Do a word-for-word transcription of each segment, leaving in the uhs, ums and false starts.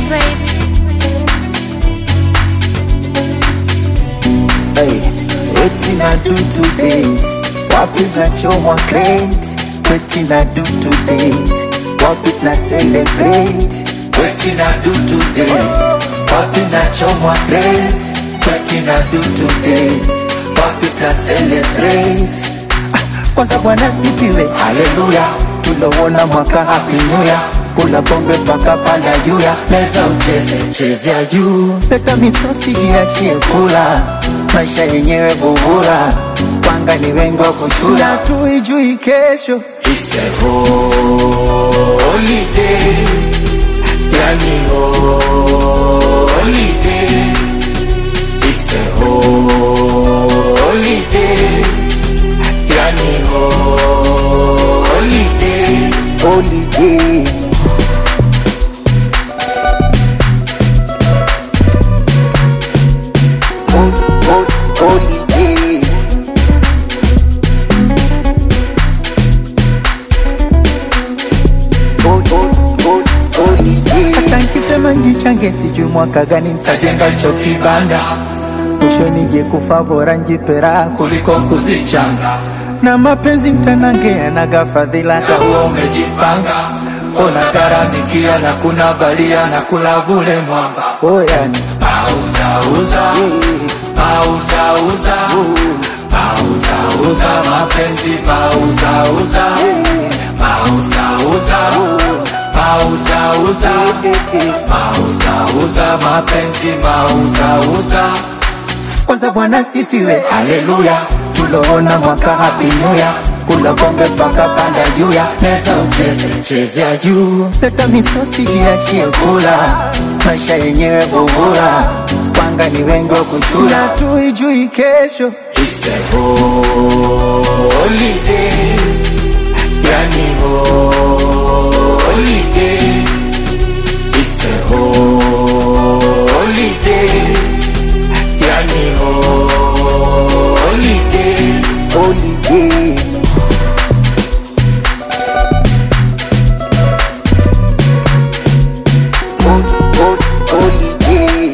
baby. Hey, wetin I do today? Wapi zinachomwa crate? Wetin I do today? Wapi na celebrate? Wetin I do today? Wapi zinachomwa crate? Wetin I do today? Wapi na celebrate? Kwanza Bwana sifiwe, haleluya. Tulowona mwaka happy new year. Kula bombe paka panda juya. Meza ucheze, cheze ya juu. Leta misosi jiachie kula. Maisha yenyewe vuvura. Wanga ni wengi wa kushula. Tuijui kesho. It's a holiday. Yani holiday. It's a holiday. Yani holiday. Holiday. Holiday. Hata nkisema njichange sijui mwaka gani nitajenga cho kibanda. Mwisho nije kufa bora njipera kuliko kuzichanga. Na mapenzi mtanangea na gafadhila hata huo umejipanga. Ona garamikia na kuna balia na kula vule mwamba. Oh yani Pauza uza. Pauza uza. Pauza uza mapenzi pauza uza. Pauza uza. Pauza uza. Pauza uza mapenzi pauza uza. kwanza Bwana sifiwe, haleluya. Tuloona mwaka happy new year. Kula bombe paka panda juya. Meza ucheze, cheze ya juu. Leta misosi jiachie kula. Maisha yenyewe vuvura. Wanga ni wengi wa kushula. Tuijui kesho. It's a holiday. Yani holiday. It's a holiday. Yani holiday. Holiday. Holiday.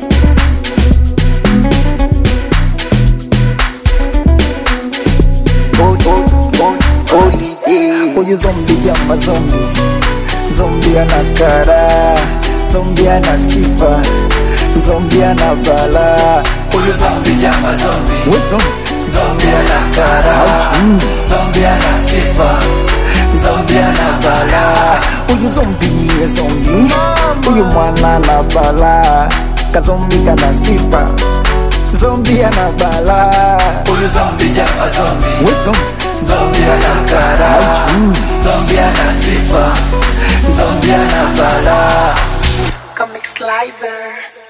Holiday. Huyu zombi jama zombi. Zombi anakara. Zombi ana sifa. Zombi ana bala. Huyu zombi jama zombi. Wisdom. Zombi anakara. Zombi ana sifa. Zombi ana bala. Huyu zombi niye zombi. Huyu mwana na bala. Kazombi kana sifa. Zombi ana bala. Huyu zombi jama zombi. Wisdom. Zombi anakara. Zombi ana sifa. Zombi ana bala. Comic Slicer.